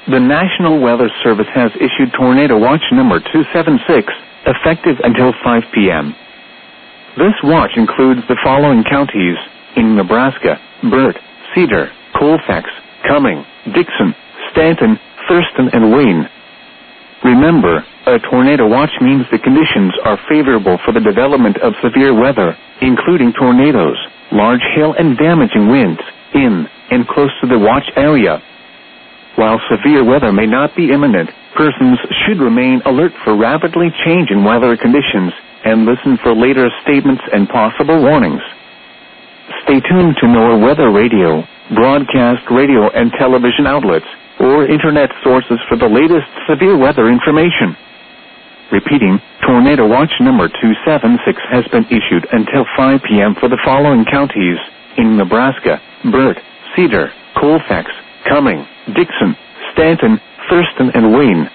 The National Weather Service has issued Tornado Watch number 276, effective until 5 p.m. This watch includes the following counties in Nebraska: Burt, Cedar, Colfax, Cumming, Dixon, Stanton, Thurston, and Wayne. Remember, a tornado watch means the conditions are favorable for the development of severe weather, including tornadoes, large hail, and damaging winds in and close to the watch area. While severe weather may not be imminent, persons should remain alert for rapidly changing weather conditions and listen for later statements and possible warnings. Stay tuned to NOAA Weather Radio, broadcast radio and television outlets, or internet sources for the latest severe weather information. Repeating, Tornado Watch number 276 has been issued until 5 p.m. for the following counties in Nebraska: Burt, Cedar, Colfax, Cumming, Dixon, Stanton, Thurston, and Wayne.